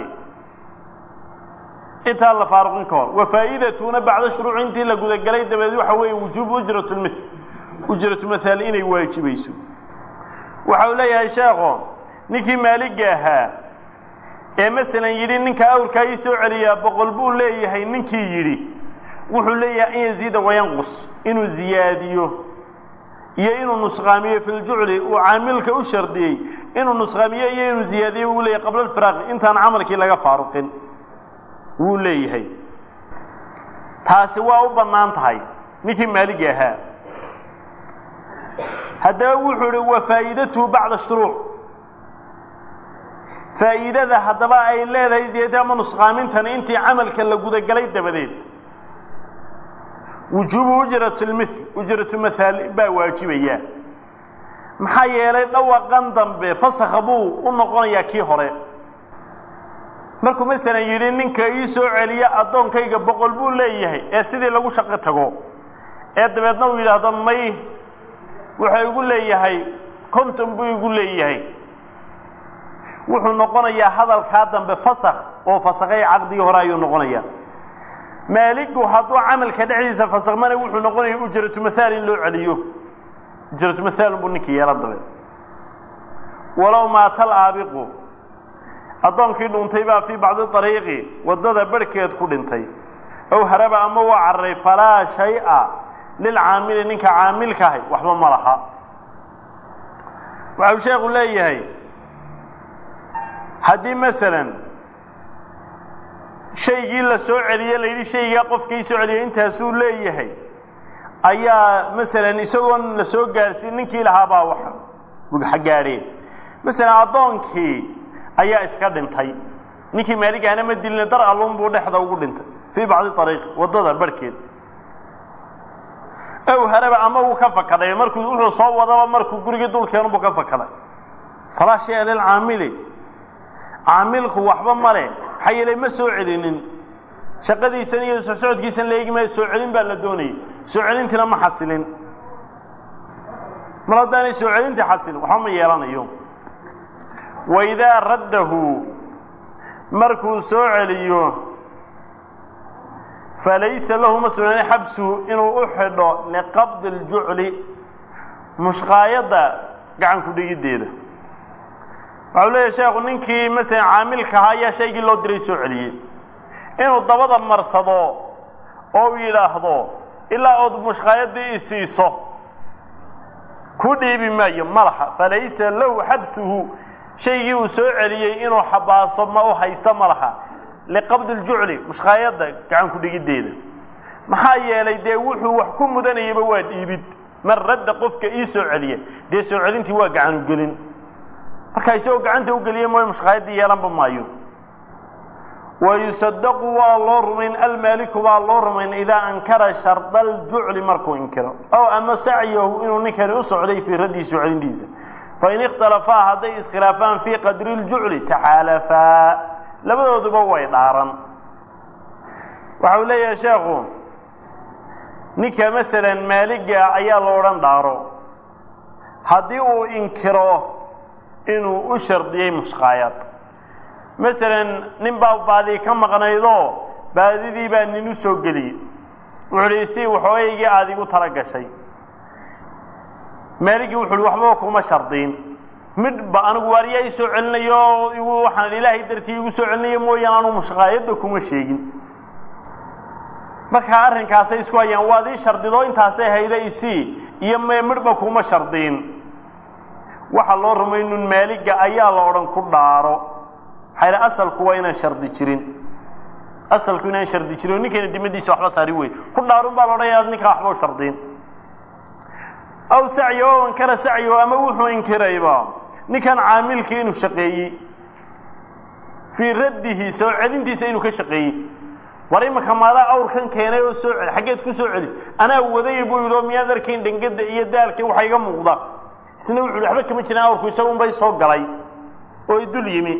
intaa la faaruqin ka hor wafaa'idatuna bacda shuruuci intii la gudagalay dabadeed waxa weeye wujuubu ujratu lmithl ujratu mathal inay waajibayso waxa uu leeyahay sheekho ninkii maaliga ahaa ee masalan yidhi ninka awrkaa ii soo celiyaa boqol buu leeyahay ninkii yidhi wuxuu leeyahay in yaziida wayanqus inuu ziyaadiyo iyo inuu nusqaamiyo fi ljucli uu caamilka u shardiyey inuu nusqaamiyo iyo inuu ziyaadiyo wuu leeyahay qabla alfiraaqi intaan camalkii laga faaruqin wuu leeyahay taasi waa u bannaan tahay ninkii maaliga ahaa haddaba wuxuu ihi wafaa'idatuhu bacda shuruuc faa'iidada haddaba ay leedahay ziyada ama nusqaamintani intii camalka la gudagalay dabadeed wujuubu ujratu lmithl ujratu mathal baa waajibaya maxaa yeelay dhawaqan dambe fasakha buu u noqonayaa kii hore markuu masalan yidhi ninka ii soo celiya addoonkayga boqol buu leeyahay ee sidii lagu shaqo tago ee dabeedna uu yidhaahdo may wuxuu igu leeyahay konton buu igu leeyahay wuxuu noqonayaa hadalkaa dambe fasakh oo fasakhay caqdigii hore ayuu noqonayaa maaligu hadduu camalka dhexdiisa fasakhmana wuxuu noqonayaa ujratu mathal in loo celiyo ujratu mathal buu ninkii yeelan dabeed walow maata alaabiqu addoonkii dhuuntay baa fii bacdi ariiqi waddada barhkeed ku dhintay ow haraba ama waa cararay falaa shay-a lilcaamili ninka caamilka ahay waxba ma laha waxau sheekhu leeyahay haddii masalan shaygii la soo celiye la yidhi shaygaa qofkii soo celiyay intaasuu leeyahay ayaa masalan isagoon la soo gaadhsiin ninkii lahaabaa wax gaadheen masalan addoonkii ayaa iska dhintay ninkii maaligahana ma dilina dar alluun buu dhexda ugu dhintay fii bacdi ariiq waddada barhkeed ow haraba ama wuu ka fakaday wuxuu soo wadaba markuu gurigii dulkeenubuu ka fakaday falaa shaya lilcaamili caamilku waxba male maxaa yeelay ma soo celinin shaqadiisan iyo socodkiisan la eegi maayo soo celin baa la doonayay soo celintiina ma xasilin mar haddaanay soo celintii xasilin waxba ma yeelanayo waidaa raddahu markuu soo celiyo falaysa lahu ma sugnaan xabsuhu inuu u xidho liqabdi aljucli mushqaayadda gacan ku dhigiddeeda waxau leeyahay sheekhu ninkii masalan caamilka ahaa ayaa shaygii loo diray soo celiyey inuu dabada marsado oo u yidhaahdo ilaa ood mushqaayaddii isiiso ku dhiibi maayo ma laha falaysa lahu xabsuhu shaygii uu soo celiyey inuu xabaaso ma u haysto ma laha liqabdi aljucli mushqaayadda gacan ku dhigiddeeda maxaa yeelay dee wuxuu wax ku mudanayaba waa dhiibid mar radda qofka ii soo celiya dee soo celintii waa gacan ugelin markaa isagoo gacanta u geliye mooy mushqaayaddii yeelanba maayo wayusadaqu waa loo rumayn almaaliku waa loo rumayn idaa ankara sharda aljucli markuu inkiro ow ama sacyahu inuu ninkani u socday fii raddii soo celintiisa fain ikhtalafaa hadday iskhilaafaan fii qadri ljucli taxaalafaa labadooduba way dhaaran waxa uu leeyahay sheekhu ninka masalan maaliga ayaa lo odhan dhaaro haddii uu inkiro inuu u shardiyey mushqaayad masalan nin baa baadii ka maqnaydoo baadidii baa nin u soo geliyey wuxuu hi si waxoogaygii aada igu tala gashay maaligii wuxu uhi waxbaba kuma shardiin midhba anigu waariyaa ii soo celinayo waxaan ilaahay dartii igu soo celinayo mooyaan anu mushqaayadda kuma sheegin markaa arrinkaasay isku hayaan waad ii shardido intaasay hayda isii iyo midhba kuma shardiin waxa loo rumaynin maaliga ayaa la oran ku dhaaro xayra asalku waa inaan shardi jirin asalku inaan shardi jirin ninkan dimadiisa waxba saari way ku dhaarun baa la oran ninka waxba u shardin aw sa'yo kana sa'yo ama wuxuu inkirayba ninkan caamilkii inuu shaqeeyay fi raddihi soo celintiisa inuu ka shaqeeyay waray ma kamada awrkan keenay oo soo xageed ku soo celis ana waday buu yiro miyaad arkin dhangada iyo daalkii waxa iga muuqda isna wuxuu waxba kama jiraan awrku isagu bay soo galay oo idul yimi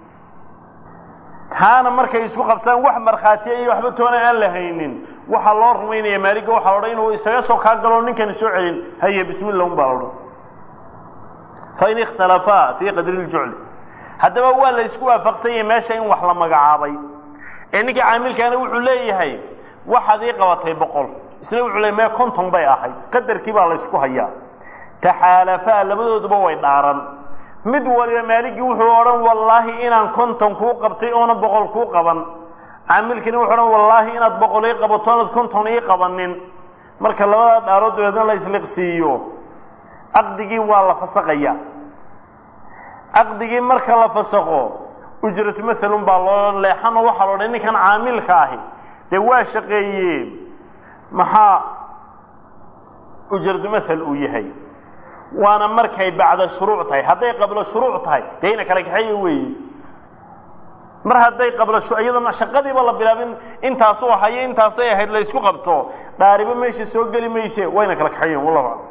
taana markay isku qabsaan wax marxaati iyo waxba toona aan la haynin waxa loo rumaynaya maaliga waxa la oran inuu isaga soo ka galo ninkan soo celin haye bismillah baa la oran fa in ikhtalafa fi qadri al-ju'l hadaba waa la isku waafaqsay meesha in wax la magacaabay ninka caamilkaana wuxuu leeyahay waxaad ii qabatay 100 isna wuxuu leeyahay 50 bay ahay qadarkii baa la isku hayaa taxaalafa labadooduba way dhaaran mid waliba maaligi wuxuu oran wallahi inaan 50 ku qabtay oo 100 ku qaban caamilkina wuxuu oran wallahi inaad 100 ii qabato oo 50 ii qabanin marka labada dhaarood weedna la isliqsiiyo aqdigii waa la fasaqaya aqdigii marka la fasaqo ujratu mathalan baa loo leexano waxa loo dhan kan caamilka ahi de waa shaqeeyeen maxaa ujratu mathal uu yahay وانا markay bacda shuruuc tahay haday qablo shuruuc tahay deena kala kaxay weey mar haday qablo iyadana shaqadiiba la bilaabin intaas oo haye intaas ay ahayd la isku qabto dhaariba meesha soo gali meesha wayna kala kaxayeen wallahi